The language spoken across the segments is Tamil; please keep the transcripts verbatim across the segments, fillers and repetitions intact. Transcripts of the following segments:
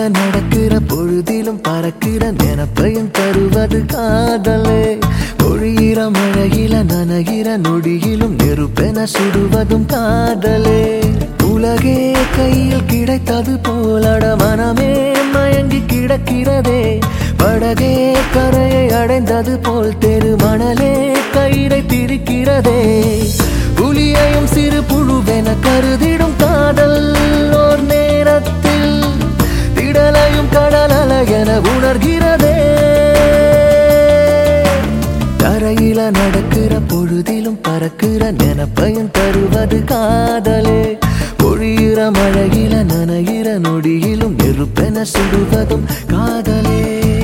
நடக்கிற பொழுதிலும் பறக்கிற நினைப்பையும் தருவது காதலே. பொழியிற மழையில நனைகிற நொடியிலும் நெருப்பென சுடுவதும் காதலே. உலகே கையில் கிடைத்தது போலட மனமே மயங்கி கிடக்கிறதே. படகே கரையை அடைந்தது போல் தெரு மணலே கயிறை திரிக்கிறதே. புலியையும் சிறு புழுவென கருதிடும் காதல் ஓர் நேரத்தில் திடலையும் கடல் அலையென உணர்கிறதே. தரையில நடக்கிற பொழுதிலும் பறக்கிற நினைப்பையும் தருவது காதலே. பொழியிற மழையில நனைகிற நொடியிலும் நெருப்பென சுடுவதும் காதலே.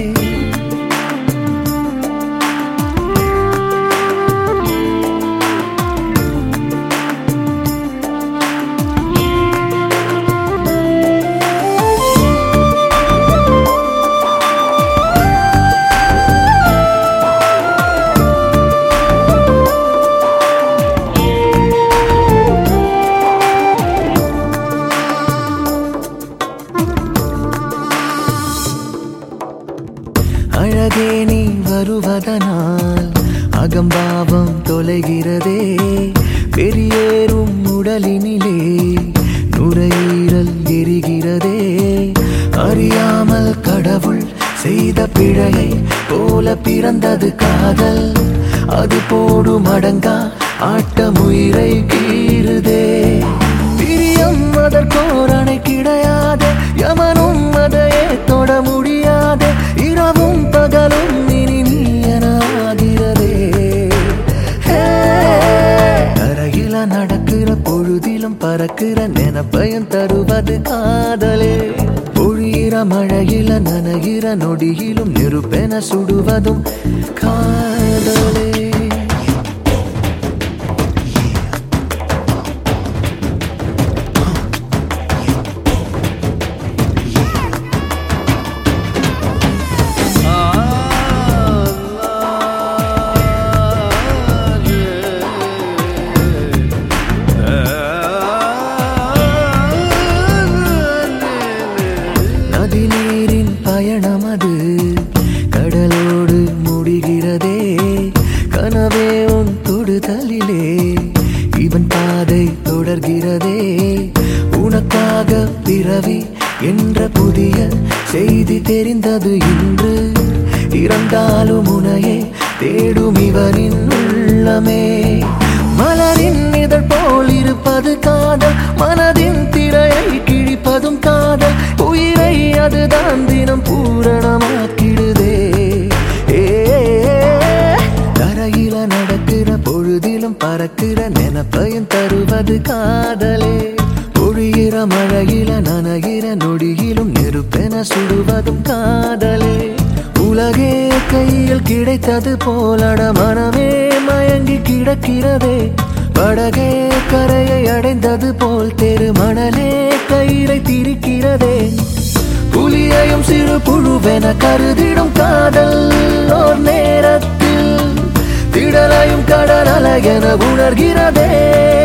அழகே நீ வருவதனால் அகம்பாவம் தொலைகிறதே. பெரியேறும் உடலினிலே நுரையீரல் எரிகிறதே. அறியாமல் கடவுள் செய்த பிழையை போல பிறந்தது காதல். அது போடும் அடங்கா ஆட்டமுயிரை கீறுதே. பிரியம் அதற்கோரணை கிடையாது, யமனும் அதையே தொட முடியாது. இரவும் பகலும் இனி நீ எனாகிறதே. கரையில நடக்கிற பொழுதிலும் பறக்கிற நினைப்பையும் தருவது காதலே. பொழியிற மழையில நனைகிற நொடியிலும் நெருப்பென சுடுவதும் காதலே. நீரின் பயணமது கடலோடு முடிகிறதே. கனவே உன் தொடுதலிலே இவன் பாதை தொடர்கிறதே. உனக்காக பிறவி என்ற புதிய செய்தி தெரிந்தது இன்று. இறந்தாலும் உனையே தேடும் இவரின் உள்ளமே. மலரின் இதழ் போல் இருப்பது காதல், மனதின் திரையை கிழிப்பதும் காதல். உயிரை அதுதான் தினம் பூரணமாக்கிடுதே. தரையில நடக்கிற பொழுதிலும் பறக்கிற நினைப்பையும் தருவது காதலே. பொழியிற மழையில நனைகிற நொடியிலும் நெருப்பென சுடுவதும் காதலே. உலகே கையில் கிடைத்தது போலட மனமே மயங்கி கிடக்கிறதே. படகே கரையை அடைந்தது போல் தெரு மணலே கயிறை திரிக்கிறதே. புலியையும் சிறு புழுவென கருதிடும் காதல் ஓர் நேரத்தில் திடலையும் கடல் அலையென உணர்கிறதே.